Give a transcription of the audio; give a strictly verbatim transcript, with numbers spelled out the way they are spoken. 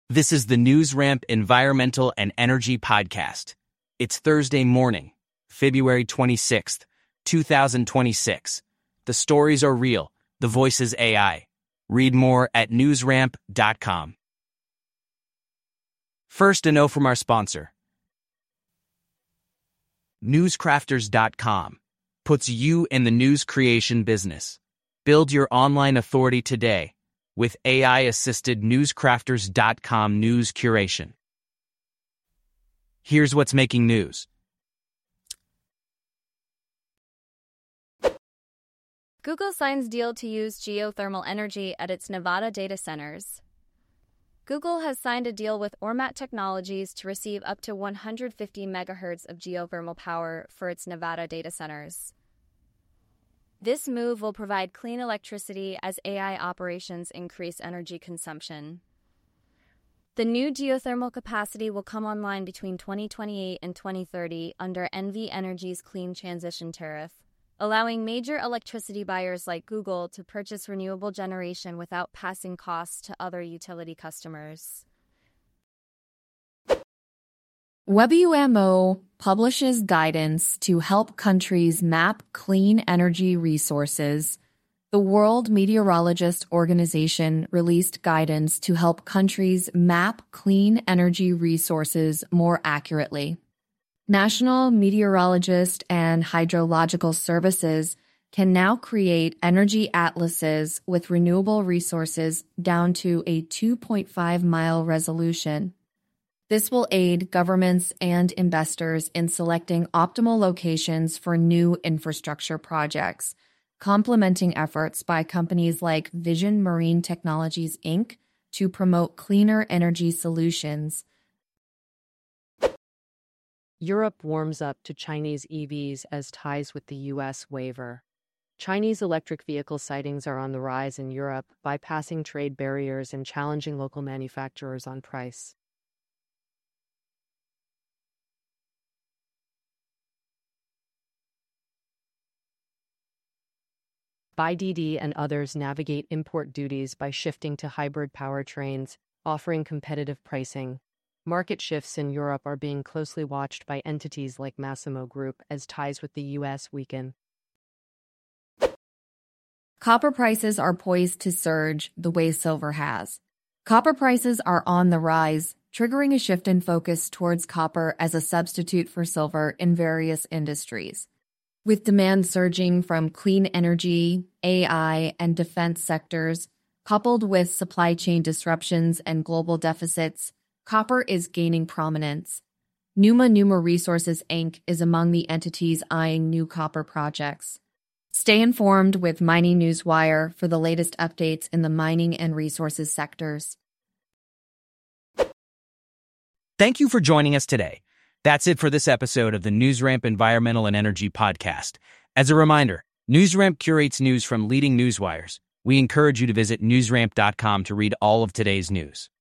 This is the NewsRamp Environmental and Energy Podcast. It's Thursday morning, February twenty-sixth, two thousand twenty-six. The stories are real. The voice is A I. Read more at newsramp dot com. First, a note from our sponsor. newscrafters dot com puts you in the news creation business. Build your online authority today with A I-assisted newscrafters dot com news curation. Here's what's making news. Google signs deal to use geothermal energy at its Nevada data centers. Google has signed a deal with Ormat Technologies to receive up to one hundred fifty megahertz of geothermal power for its Nevada data centers. This move will provide clean electricity as A I operations increase energy consumption. The new geothermal capacity will come online between twenty twenty-eight and twenty thirty under N V Energy's Clean Transition Tariff, allowing major electricity buyers like Google to purchase renewable generation without passing costs to other utility customers. W M O publishes guidance to help countries map clean energy resources. The World Meteorologist Organization released guidance to help countries map clean energy resources more accurately. National Meteorologist and Hydrological Services can now create energy atlases with renewable resources down to a two point five mile resolution. This will aid governments and investors in selecting optimal locations for new infrastructure projects, complementing efforts by companies like Vision Marine Technologies, Incorporated to promote cleaner energy solutions. Europe warms up to Chinese E Vs as ties with the U S waver. Chinese electric vehicle sightings are on the rise in Europe, bypassing trade barriers and challenging local manufacturers on price. B Y D D and others navigate import duties by shifting to hybrid powertrains, offering competitive pricing. Market shifts in Europe are being closely watched by entities like Massimo Group as ties with the U S weaken. Copper prices are poised to surge the way silver has. Copper prices are on the rise, triggering a shift in focus towards copper as a substitute for silver in various industries. With demand surging from clean energy, A I, and defense sectors, coupled with supply chain disruptions and global deficits, copper is gaining prominence. Numa Numa Resources, Incorporated is among the entities eyeing new copper projects. Stay informed with Mining Newswire for the latest updates in the mining and resources sectors. Thank you for joining us today. That's it for this episode of the NewsRamp Environmental and Energy Podcast. As a reminder, NewsRamp curates news from leading newswires. We encourage you to visit newsramp dot com to read all of today's news.